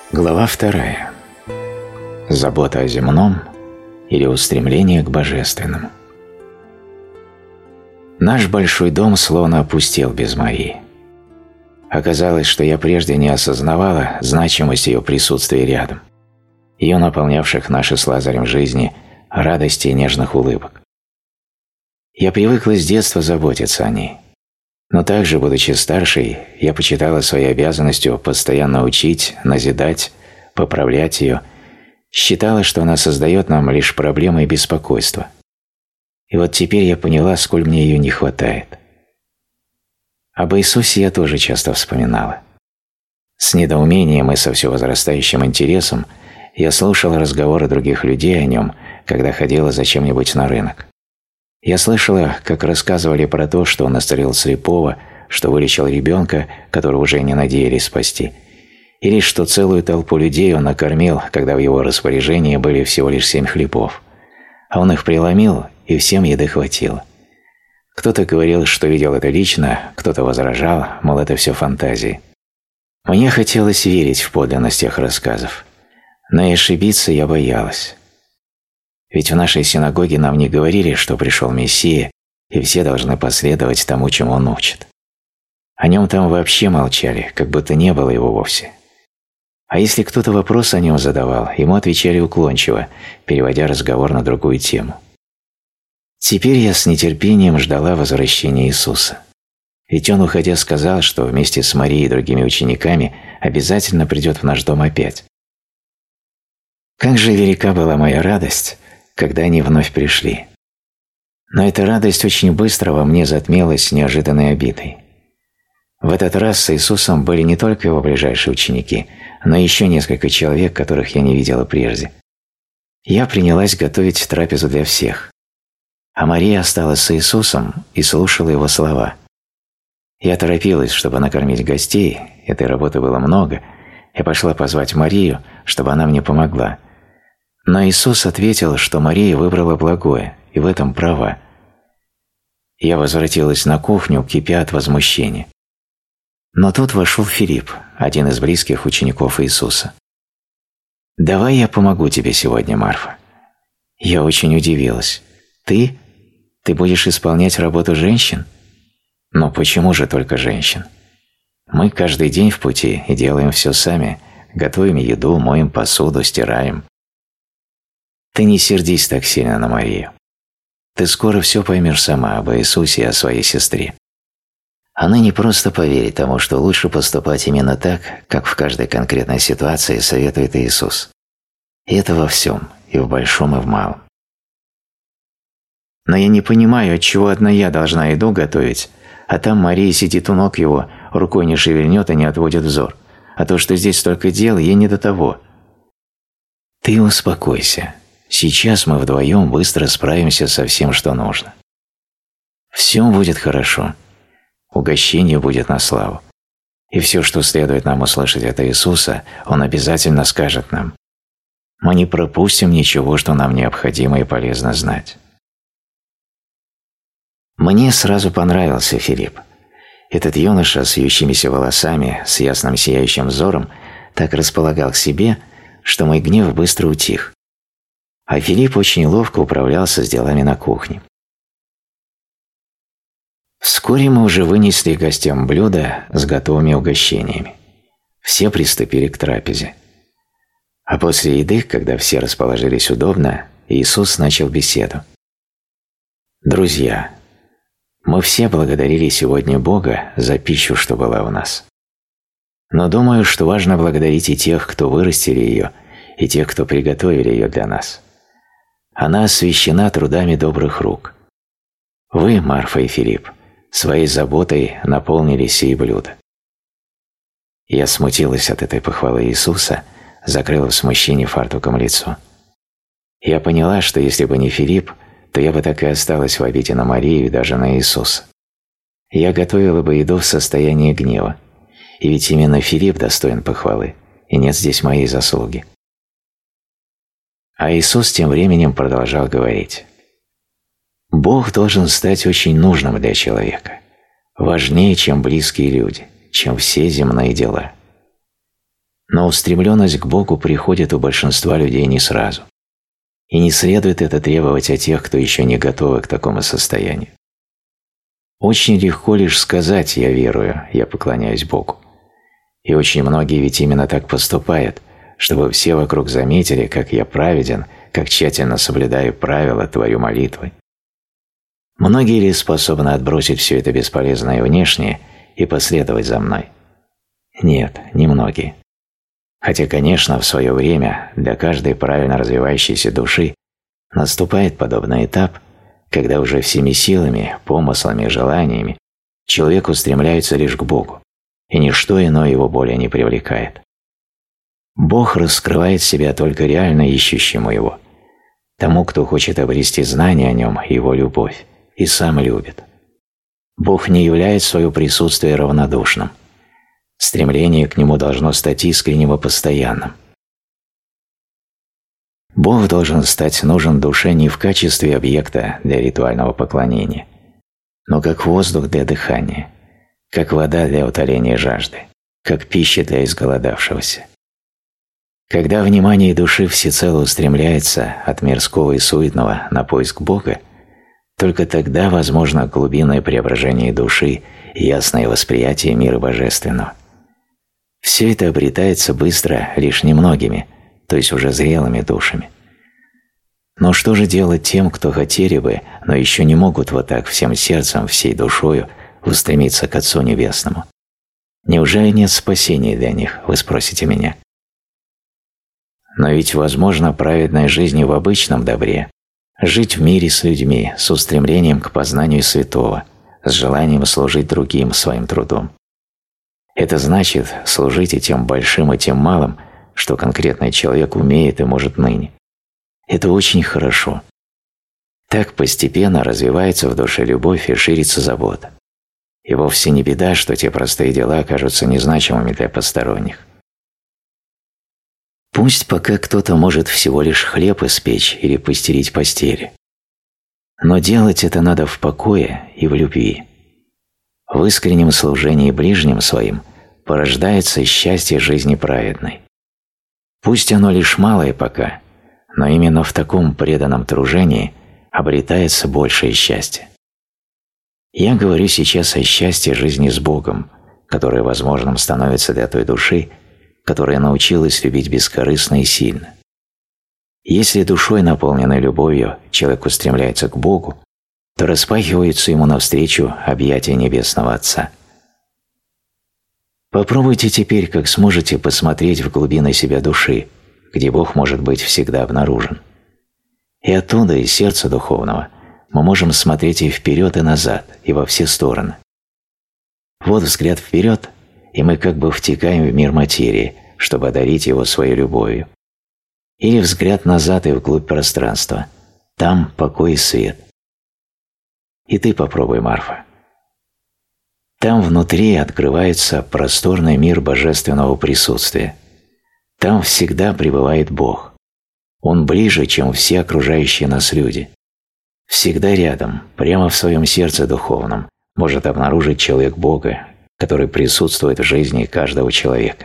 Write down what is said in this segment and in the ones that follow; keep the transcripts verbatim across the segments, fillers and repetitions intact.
Глава вторая. Забота о земном или устремление к божественному. Наш большой дом словно опустел без Марии. Оказалось, что я прежде не осознавала значимость ее присутствия рядом, ее наполнявших наши с Лазарем жизни радости и нежных улыбок. Я привыкла с детства заботиться о ней, но также, будучи старшей, я почитала своей обязанностью постоянно учить, назидать, поправлять ее, считала, что она создает нам лишь проблемы и беспокойство. И вот теперь я поняла, сколь мне ее не хватает. Об Иисусе я тоже часто вспоминала. С недоумением и со все возрастающим интересом я слушала разговоры других людей о нем, когда ходила за чем-нибудь на рынок. Я слышала, как рассказывали про то, что он исцелил слепого, что вылечил ребенка, которого уже не надеялись спасти, или что целую толпу людей он накормил, когда в его распоряжении были всего лишь семь хлебов, а он их преломил, и всем еды хватило. Кто-то говорил, что видел это лично, кто-то возражал, мол, это все фантазии. Мне хотелось верить в подлинность тех рассказов, но и ошибиться я боялась. Ведь в нашей синагоге нам не говорили, что пришел Мессия, и все должны последовать тому, чему он учит. О нем там вообще молчали, как будто не было его вовсе. А если кто-то вопрос о нем задавал, ему отвечали уклончиво, переводя разговор на другую тему. Теперь я с нетерпением ждала возвращения Иисуса. Ведь он, уходя, сказал, что вместе с Марией и другими учениками обязательно придет в наш дом опять. Как же велика была моя радость, когда они вновь пришли. Но эта радость очень быстро во мне затмилась неожиданной обидой. В этот раз с Иисусом были не только его ближайшие ученики, но и еще несколько человек, которых я не видела прежде. Я принялась готовить трапезу для всех. А Мария осталась с Иисусом и слушала его слова. Я торопилась, чтобы накормить гостей, этой работы было много, я пошла позвать Марию, чтобы она мне помогла. Но Иисус ответил, что Мария выбрала благое, и в этом права. Я возвратилась на кухню, кипя от возмущения. Но тут вошел Филипп, один из близких учеников Иисуса. «Давай я помогу тебе сегодня, Марфа». Я очень удивилась. «Ты? Ты будешь исполнять работу женщин?» «Но почему же только женщин? Мы каждый день в пути и делаем все сами, готовим еду, моем посуду, стираем». «Ты не сердись так сильно на Марию. Ты скоро все поймешь сама об Иисусе и о своей сестре. Она не просто поверит тому, что лучше поступать именно так, как в каждой конкретной ситуации советует Иисус. И это во всем, и в большом, и в малом. Но я не понимаю, отчего одна я должна еду готовить, а там Мария сидит у ног его, рукой не шевельнет и не отводит взор. А то, что здесь столько дел, ей не до того». «Ты успокойся. Сейчас мы вдвоем быстро справимся со всем, что нужно. Все будет хорошо. Угощение будет на славу. И все, что следует нам услышать от Иисуса, Он обязательно скажет нам. Мы не пропустим ничего, что нам необходимо и полезно знать». Мне сразу понравился Филипп. Этот юноша с вьющимися волосами, с ясным сияющим взором, так располагал к себе, что мой гнев быстро утих. А Филипп очень ловко управлялся с делами на кухне. Вскоре мы уже вынесли гостям блюда с готовыми угощениями. Все приступили к трапезе. А после еды, когда все расположились удобно, Иисус начал беседу. «Друзья, мы все благодарили сегодня Бога за пищу, что была у нас. Но думаю, что важно благодарить и тех, кто вырастили ее, и тех, кто приготовили ее для нас. Она освящена трудами добрых рук. Вы, Марфа и Филипп, своей заботой наполнили сии блюда». Я смутилась от этой похвалы Иисуса, закрыла в смущении фартуком лицо. Я поняла, что если бы не Филипп, то я бы так и осталась в обиде на Марию и даже на Иисуса. Я готовила бы еду в состоянии гнева, и ведь именно Филипп достоин похвалы, и нет здесь моей заслуги. А Иисус тем временем продолжал говорить. «Бог должен стать очень нужным для человека, важнее, чем близкие люди, чем все земные дела. Но устремленность к Богу приходит у большинства людей не сразу. И не следует это требовать от тех, кто еще не готовы к такому состоянию. Очень легко лишь сказать «я верую, я поклоняюсь Богу». И очень многие ведь именно так поступают, чтобы все вокруг заметили, как я праведен, как тщательно соблюдаю правила, творю молитвы. Многие ли способны отбросить все это бесполезное внешнее и последовать за мной? Нет, немногие. Хотя, конечно, в свое время для каждой правильно развивающейся души наступает подобный этап, когда уже всеми силами, помыслами и желаниями человек устремляется лишь к Богу, и ничто иное его более не привлекает. Бог раскрывает себя только реально ищущему Его, тому, кто хочет обрести знание о Нем и Его любовь, и сам любит. Бог не является свое присутствие равнодушным. Стремление к Нему должно стать искренним и постоянным. Бог должен стать нужен душе не в качестве объекта для ритуального поклонения, но как воздух для дыхания, как вода для утоления жажды, как пища для изголодавшегося. Когда внимание души всецело устремляется от мирского и суетного на поиск Бога, только тогда возможно глубинное преображение души и ясное восприятие мира божественного. Все это обретается быстро лишь немногими, то есть уже зрелыми душами. Но что же делать тем, кто хотели бы, но еще не могут вот так всем сердцем, всей душою устремиться к Отцу Небесному? Неужели нет спасения для них, вы спросите меня? Но ведь возможно праведная жизнь и в обычном добре, жить в мире с людьми, с устремлением к познанию святого, с желанием служить другим своим трудом. Это значит служить и тем большим, и тем малым, что конкретный человек умеет и может ныне. Это очень хорошо. Так постепенно развивается в душе любовь и ширится забота. И вовсе не беда, что те простые дела кажутся незначимыми для посторонних. Пусть пока кто-то может всего лишь хлеб испечь или постелить постели. Но делать это надо в покое и в любви. В искреннем служении ближним своим порождается счастье жизни праведной. Пусть оно лишь малое пока, но именно в таком преданном тружении обретается большее счастье. Я говорю сейчас о счастье жизни с Богом, которое возможным становится для той души, которая научилась любить бескорыстно и сильно. Если душой, наполненной любовью, человек устремляется к Богу, то распахиваются ему навстречу объятия Небесного Отца. Попробуйте теперь, как сможете, посмотреть в глубины себя души, где Бог может быть всегда обнаружен. И оттуда, из сердца духовного, мы можем смотреть и вперед, и назад, и во все стороны. Вот взгляд вперед, и мы как бы втекаем в мир материи, чтобы одарить его своей любовью. Или взгляд назад и вглубь пространства. Там покой и свет. И ты попробуй, Марфа. Там внутри открывается просторный мир божественного присутствия. Там всегда пребывает Бог. Он ближе, чем все окружающие нас люди. Всегда рядом, прямо в своем сердце духовном, может обнаружить человек Бога, который присутствует в жизни каждого человека.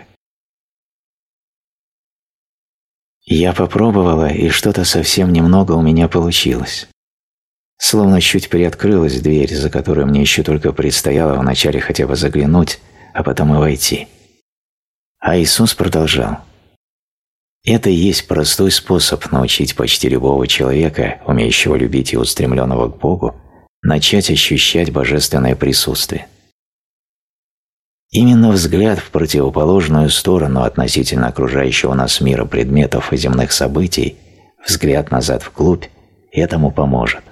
Я попробовала, и что-то совсем немного у меня получилось. Словно чуть приоткрылась дверь, за которую мне еще только предстояло вначале хотя бы заглянуть, а потом и войти. А Иисус продолжал. Это и есть простой способ научить почти любого человека, умеющего любить и устремленного к Богу, начать ощущать божественное присутствие. Именно взгляд в противоположную сторону относительно окружающего нас мира предметов и земных событий, взгляд назад вглубь, этому поможет.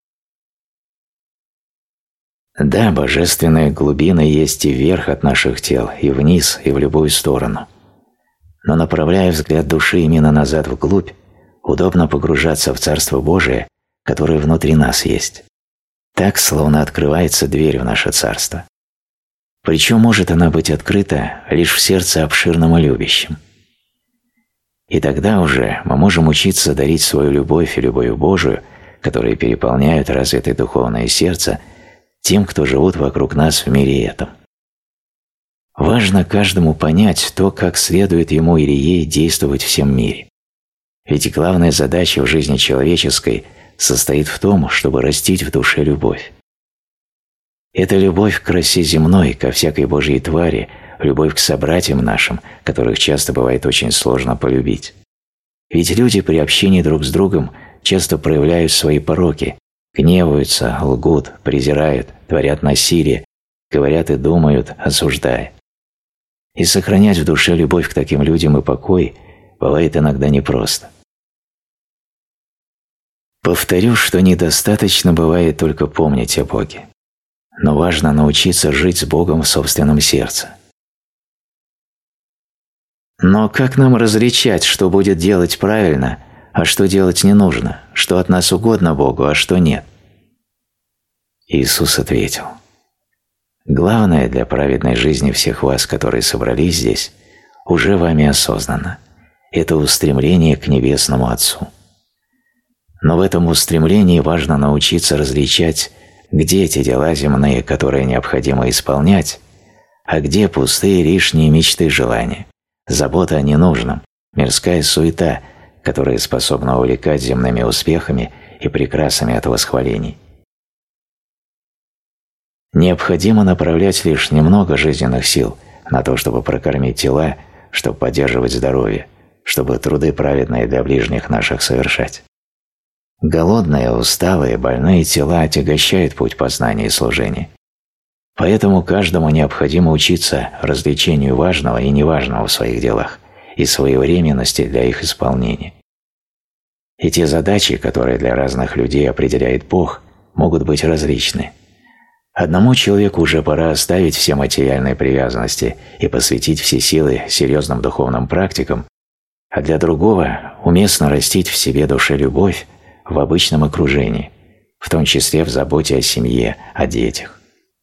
Да, божественные глубины есть и вверх от наших тел, и вниз, и в любую сторону. Но направляя взгляд души именно назад вглубь, удобно погружаться в Царство Божие, которое внутри нас есть. Так, словно открывается дверь в наше Царство. Причем может она быть открыта лишь в сердце обширном и любящем. И тогда уже мы можем учиться дарить свою любовь и любовь Божию, которые переполняют развитое духовное сердце, тем, кто живут вокруг нас в мире этом. Важно каждому понять то, как следует ему или ей действовать в всем мире. Ведь главная задача в жизни человеческой состоит в том, чтобы растить в душе любовь. Это любовь к красе земной, ко всякой Божьей твари, любовь к собратьям нашим, которых часто бывает очень сложно полюбить. Ведь люди при общении друг с другом часто проявляют свои пороки, гневаются, лгут, презирают, творят насилие, говорят и думают, осуждая. И сохранять в душе любовь к таким людям и покой бывает иногда непросто. Повторю, что недостаточно бывает только помнить о Боге, но важно научиться жить с Богом в собственном сердце. Но как нам различать, что будет делать правильно, а что делать не нужно, что от нас угодно Богу, а что нет? Иисус ответил: «Главное для праведной жизни всех вас, которые собрались здесь, уже вами осознанно. Это устремление к Небесному Отцу. Но в этом устремлении важно научиться различать, где эти дела земные, которые необходимо исполнять, а где пустые лишние мечты и желания, забота о ненужном, мирская суета, которая способна увлекать земными успехами и прекрасами от восхвалений. Необходимо направлять лишь немного жизненных сил на то, чтобы прокормить тела, чтобы поддерживать здоровье, чтобы труды праведные для ближних наших совершать. Голодные, усталые, больные тела отягощают путь познания и служения. Поэтому каждому необходимо учиться различению важного и неважного в своих делах и своевременности для их исполнения. И те задачи, которые для разных людей определяет Бог, могут быть различны. Одному человеку уже пора оставить все материальные привязанности и посвятить все силы серьезным духовным практикам, а для другого уместно растить в себе душе любовь в обычном окружении, в том числе в заботе о семье, о детях.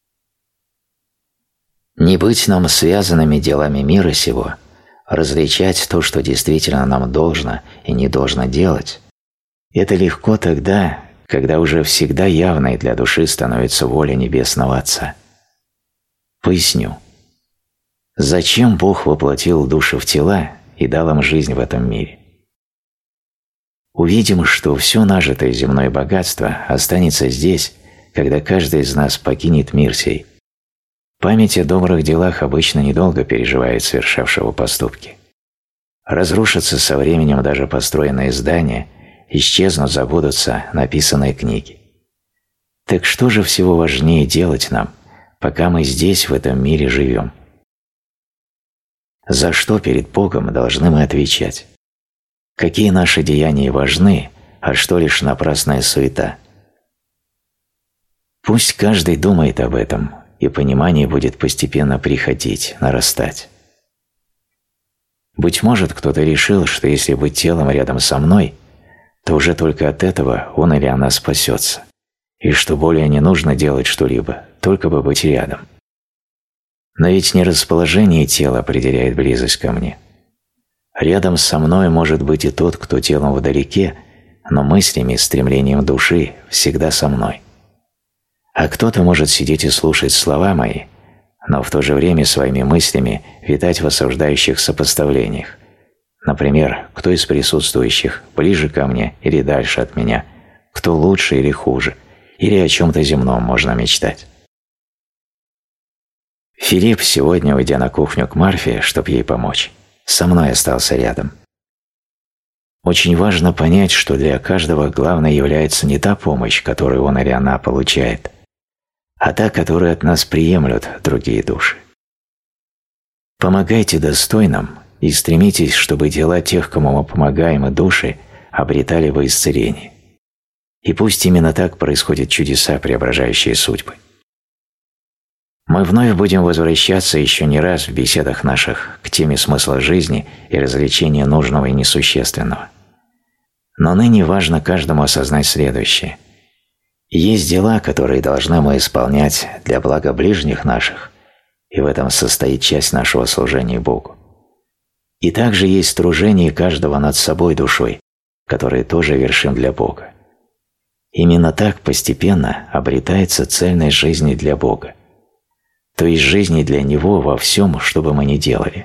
Не быть нам связанными делами мира сего, различать то, что действительно нам должно и не должно делать, это легко тогда, когда уже всегда явной для души становится воля Небесного Отца. Поясню. Зачем Бог воплотил души в тела и дал им жизнь в этом мире? Увидим, что все нажитое земное богатство останется здесь, когда каждый из нас покинет мир сей. Память о добрых делах обычно недолго переживает совершавшего поступки. Разрушатся со временем даже построенные здания, исчезнут, забудутся написанные книги. Так что же всего важнее делать нам, пока мы здесь, в этом мире, живем? За что перед Богом должны мы отвечать? Какие наши деяния важны, а что лишь напрасная суета? Пусть каждый думает об этом, и понимание будет постепенно приходить, нарастать. Быть может, кто-то решил, что если быть телом рядом со мной, то уже только от этого он или она спасется, и что более не нужно делать что-либо, только бы быть рядом. Но ведь не расположение тела определяет близость ко мне. Рядом со мной может быть и тот, кто телом вдалеке, но мыслями, стремлением души всегда со мной. А кто-то может сидеть и слушать слова мои, но в то же время своими мыслями витать в осуждающих сопоставлениях. Например, кто из присутствующих ближе ко мне или дальше от меня, кто лучше или хуже, или о чем-то земном можно мечтать. Филипп, сегодня, уйдя на кухню к Марфе, чтобы ей помочь, со мной остался рядом. Очень важно понять, что для каждого главной является не та помощь, которую он или она получает, а та, которую от нас приемлют другие души. Помогайте достойным и стремитесь, чтобы дела тех, кому мы помогаем, и души обретали во исцеление. И пусть именно так происходят чудеса, преображающие судьбы. Мы вновь будем возвращаться еще не раз в беседах наших к теме смысла жизни и развлечения нужного и несущественного. Но ныне важно каждому осознать следующее. Есть дела, которые должны мы исполнять для блага ближних наших, и в этом состоит часть нашего служения Богу. И также есть стружение каждого над собой душой, которые тоже вершим для Бога. Именно так постепенно обретается цельность жизни для Бога. то есть жизни для Него во всем, что бы мы ни делали.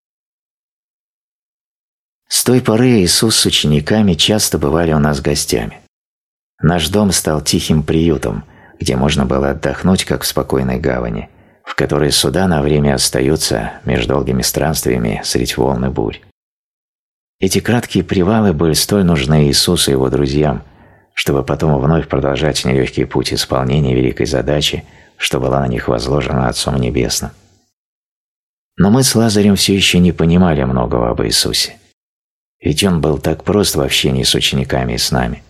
С той поры Иисус с учениками часто бывали у нас гостями. Наш дом стал тихим приютом, где можно было отдохнуть, как в спокойной гавани, в которой суда на время остаются между долгими странствиями средь волн и бурь. Эти краткие привалы были столь нужны Иисусу и его друзьям, чтобы потом вновь продолжать нелегкий путь исполнения великой задачи, что была на них возложена Отцом Небесным. Но мы с Лазарем все еще не понимали многого об Иисусе. Ведь Он был так прост в общении с учениками и с нами.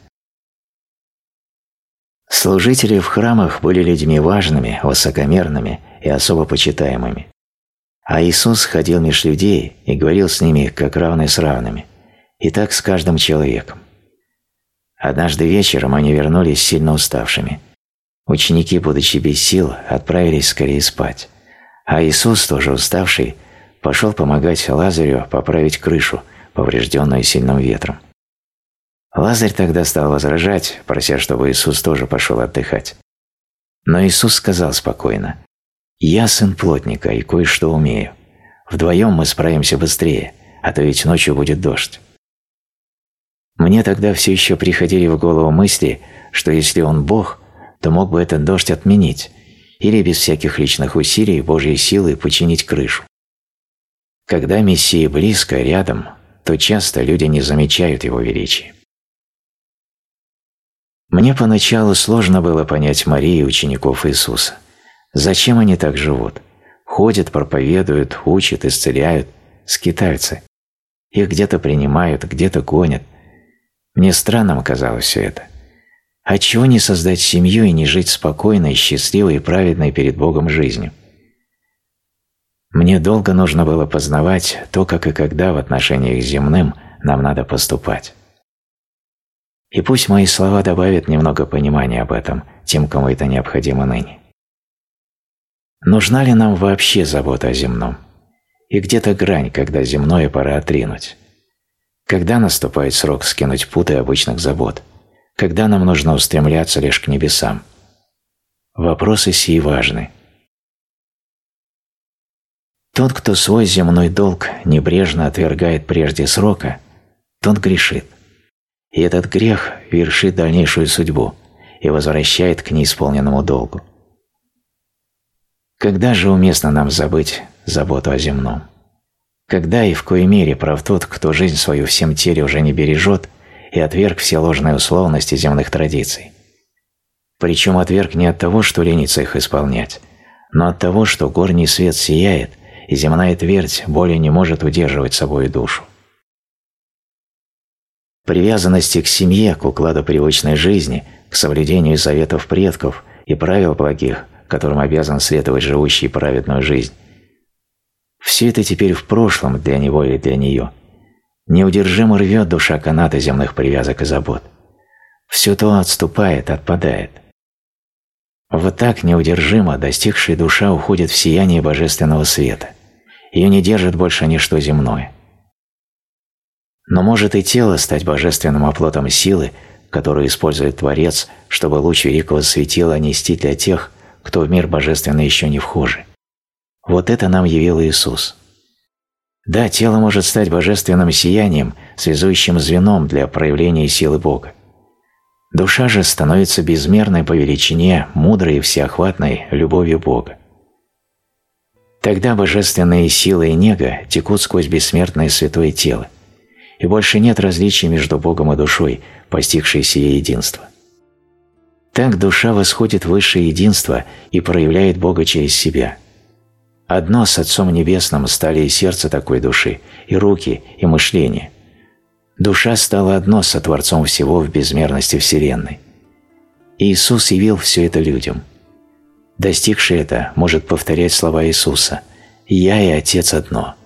Служители в храмах были людьми важными, высокомерными и особо почитаемыми. А Иисус ходил меж людей и говорил с ними, как равный с равными, и так с каждым человеком. Однажды вечером они вернулись сильно уставшими. Ученики, будучи без сил, отправились скорее спать, а Иисус, тоже уставший, пошел помогать Лазарю поправить крышу, поврежденную сильным ветром. Лазарь тогда стал возражать, прося, чтобы Иисус тоже пошел отдыхать. Но Иисус сказал спокойно: «Я сын плотника и кое-что умею. Вдвоем мы справимся быстрее, а то ведь ночью будет дождь». Мне тогда все еще приходили в голову мысли, что если Он Бог, то мог бы этот дождь отменить или без всяких личных усилий Божьей силой починить крышу. Когда Мессия близко, рядом, то часто люди не замечают Его величия. Мне поначалу сложно было понять Марию и учеников Иисуса. Зачем они так живут? Ходят, проповедуют, учат, исцеляют, скитальцы. Их где-то принимают, где-то гонят. Мне странным казалось все это. Отчего не создать семью и не жить спокойной, счастливой и праведной перед Богом жизнью? Мне долго нужно было познавать то, как и когда в отношениях с земным нам надо поступать. И пусть мои слова добавят немного понимания об этом тем, кому это необходимо ныне. Нужна ли нам вообще забота о земном? И где-то грань, когда земное пора отринуть? Когда наступает срок скинуть путы обычных забот? Когда нам нужно устремляться лишь к небесам? Вопросы сии важны. Тот, кто свой земной долг небрежно отвергает прежде срока, тот грешит. И этот грех вершит дальнейшую судьбу и возвращает к неисполненному долгу. Когда же уместно нам забыть заботу о земном? Когда и в коей мере прав тот, кто жизнь свою всем теле уже не бережет и отверг все ложные условности земных традиций? Причем отверг не от того, что ленится их исполнять, но от того, что горний свет сияет, и земная твердь более не может удерживать собою душу. Привязанности к семье, к укладу привычной жизни, к соблюдению заветов предков и правил благих, которым обязан следовать живущий праведную жизнь, все это теперь в прошлом для него или для нее. Неудержимо рвет душа канаты земных привязок и забот. Все то отступает, отпадает. Вот так неудержимо достигшая душа уходит в сияние божественного света. Ее не держит больше ничто земное. Но может и тело стать божественным оплотом силы, которую использует Творец, чтобы луч великого светила нести для тех, кто в мир божественный еще не вхожи. Вот это нам явил Иисус. Да, тело может стать божественным сиянием, связующим звеном для проявления силы Бога. Душа же становится безмерной по величине, мудрой и всеохватной любовью Бога. Тогда божественные силы и нега текут сквозь бессмертное святое тело, и больше нет различий между Богом и душой, постигшей сие единство. Так душа восходит в высшее единство и проявляет Бога через себя. Одно с Отцом Небесным стали и сердце такой души, и руки, и мышление. Душа стала одно со Творцом всего в безмерности Вселенной. И Иисус явил все это людям. Достигший это может повторять слова Иисуса: «Я и Отец одно».